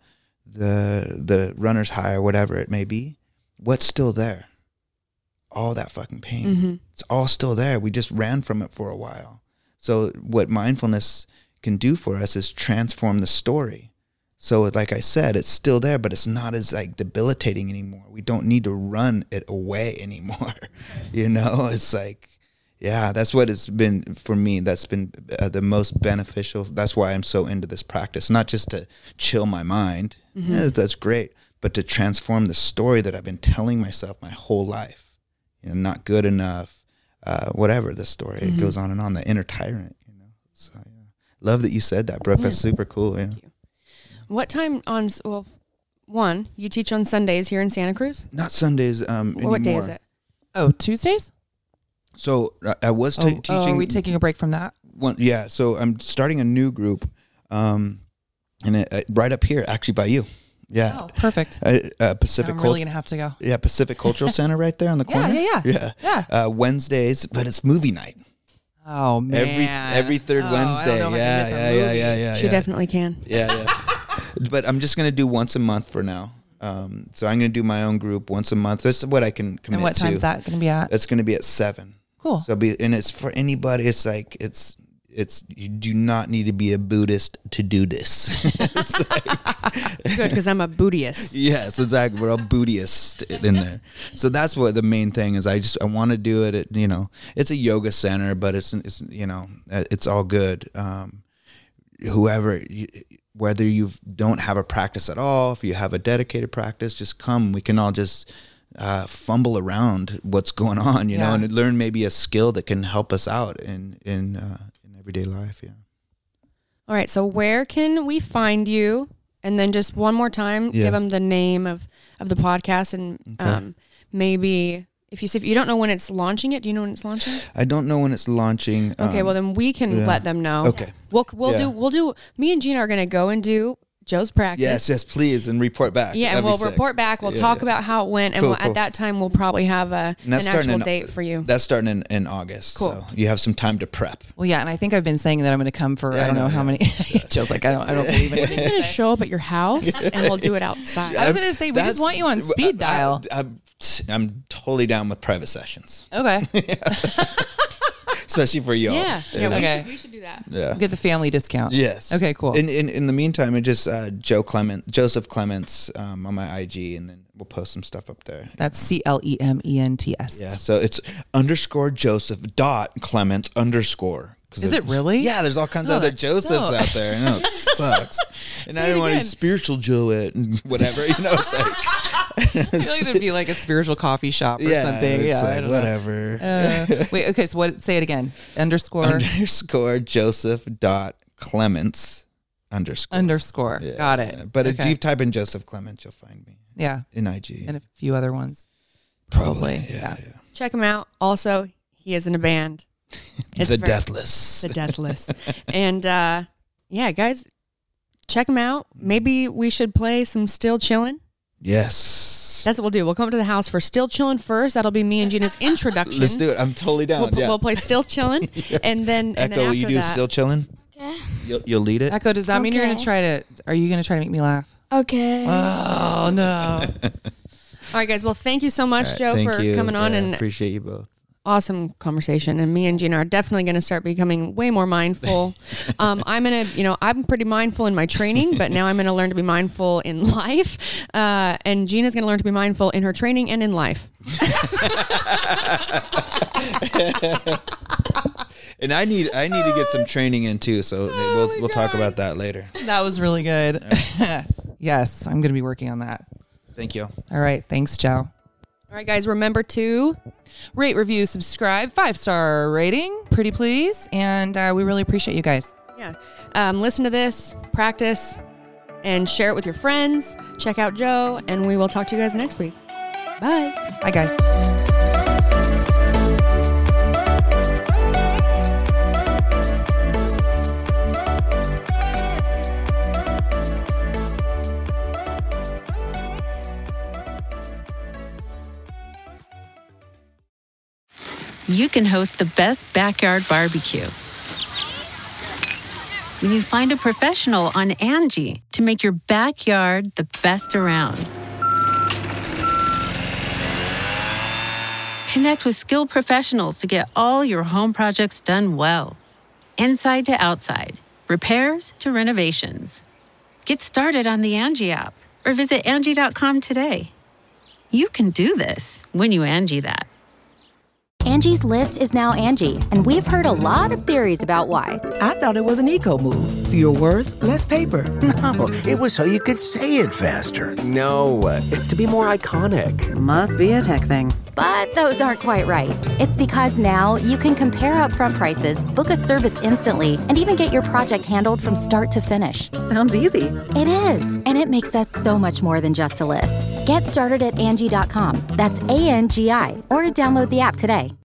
the, the runner's high or whatever it may be. What's still there? All that fucking pain. Mhm. It's all still there. We just ran from it for a while. So what mindfulness can do for us is transform the story. So like I said, it's still there, but it's not as like debilitating anymore. We don't need to run it away anymore. You know, it's like, yeah, that's what it's been for me. That's been uh, the most beneficial. That's why I'm so into this practice, not just to chill my mind. Mm-hmm. Yeah, that's great, but to transform the story that I've been telling myself my whole life. You know, not good enough. Uh, whatever the story, Mm-hmm. it goes on and on. The inner tyrant, you know. So yeah, love that you said that, Brooke. That's Yeah. super cool. Yeah. What time on, s- well, one, you teach on Sundays here in Santa Cruz? Not Sundays. Um, Or what day anymore. is it? oh, Tuesdays? So uh, I was Oh, t- teaching. oh, are we taking a break from that? One, yeah. So I'm starting a new group, um, and it, uh, right up here, actually by you. Yeah. Oh, perfect. Uh, uh, Pacific. I'm Cult- really gonna have to go. Yeah, Pacific Cultural Center right there on the Yeah, corner. yeah, yeah. yeah, Yeah. Uh, Wednesdays, but it's movie night. Oh man. Every every third Oh, I don't Wednesday. know if I can Yeah, miss a yeah, yeah, movie. yeah, yeah. She yeah. definitely can. Yeah, yeah. But I'm just gonna do once a month for now. Um, so I'm gonna do my own group once a month. That's what I can commit And what to. time's that gonna be at? It's gonna be at seven. Cool. So be and it's for anybody. It's like it's it's you do not need to be a Buddhist to do this. It's like, Good, because I'm a Buddhist. yes, exactly. We're all Buddhists in there. So that's what the main thing is. I just I want to do it. At, you know, it's a yoga center, but it's it's you know it's all good. Um, whoever, whether you don't have a practice at all, if you have a dedicated practice, just come. We can all just uh, fumble around what's going on, you know, Yeah. and learn maybe a skill that can help us out in in uh, in everyday life. Yeah. All right. So where can we find you? And then just one more time, Yeah. give them the name of, of the podcast and Okay. um, maybe if you if you don't know when it's launching it, do you know when it's launching? I don't know when it's launching. Okay, um, well then we can yeah. let them know. Okay. We'll we'll Yeah. do we'll do. Me and Gina are gonna go and do Joe's practice. Yes, yes, please, and report back. Yeah, That'd and be we'll sick. report back. We'll Yeah, talk yeah. about how it went, and Cool, we'll, cool. at that time we'll probably have a And an that's starting actual in, date for you. That's starting in, in August. Cool. So you have some time to prep. Well, yeah, and I think I've been saying that I'm going to come for Yeah, I don't I know, know, how yeah. many. Joe's like, I don't, I don't believe it. We're just gonna show up at your house and we'll do it outside. I was going to say we That's- just want you on speed I- I- dial. I'm, I'm totally down with private sessions, Okay, especially for y'all. Yeah, you yeah, know? we, Okay. should, we should do that. Yeah. get the family discount. Yes. Okay, cool. In in, in the meantime, it just uh, Joe Clement, Joseph Clements um, on my I G, and then we'll post some stuff up there. That's C L E M E N T S. Yeah. So it's underscore Joseph dot Clements underscore. 'Cause Is it really? Yeah. There's all kinds Oh, of other that Josephs sucks. out there. I know it sucks. And I Say it didn't want to again. spiritual Joe it and whatever. You know, it's like. I feel like there'd be like a spiritual coffee shop or yeah, something. it's Yeah, I like, don't know. whatever. Uh, wait, okay, so what? Say it again. Underscore underscore Joseph dot Clements underscore. underscore. Yeah, Got it. yeah. But if Okay. you type in Joseph Clements, you'll find me Yeah, in I G. and a few other ones. Probably. probably, Yeah. yeah. yeah. Check him out. Also, he is in a band. It's The very- Deathless. The Deathless. And uh, yeah, guys, check him out. Maybe we should play some Still Chillin'. Yes. That's what we'll do. We'll come to the house for Still Chillin' first. That'll be me and Gina's introduction. Let's do it. I'm totally down. We'll, pl- yeah. we'll play Still Chillin', and then and Echo, then will after you do that, Still Chillin'? Okay. You'll, you'll lead it? Echo, does that mean you're going to Okay. try to? Are you going to try to make me laugh? Okay. Oh no! All right, guys. Well, thank you so much, All right, Joe, thank for you. coming on Yeah, and appreciate you both. awesome conversation. And me and Gina are definitely going to start becoming way more mindful. um, I'm going to, you know, I'm pretty mindful in my training, but now I'm going to learn to be mindful in life. Uh, and Gina's going to learn to be mindful in her training and in life. And I need I need to get some training in too, so we'll we'll talk about that later. That was really good. Yes, I'm going to be working on that. Thank you. All right, thanks, Joe. All right, guys, remember to Rate, review, subscribe, five star rating, pretty please, and uh, we really appreciate you guys. yeah, um, listen to this, practice, and share it with your friends. Check out Joe, and we will talk to you guys next week. Bye. Bye, guys. You can host the best backyard barbecue when you find a professional on Angie to make your backyard the best around. Connect with skilled professionals to get all your home projects done well. Inside to outside, repairs to renovations. Get started on the Angie app or visit Angie dot com today. You can do this when you Angie that. Angie's List is now Angie, and we've heard a lot of theories about why. I thought it was an eco move. Fewer words, less paper. No, it was so you could say it faster. No, it's to be more iconic. Must be a tech thing. But those aren't quite right. It's because now you can compare upfront prices, book a service instantly, and even get your project handled from start to finish. Sounds easy. It is, and it makes us so much more than just a list. Get started at Angie dot com. That's A N G I, or download the app today.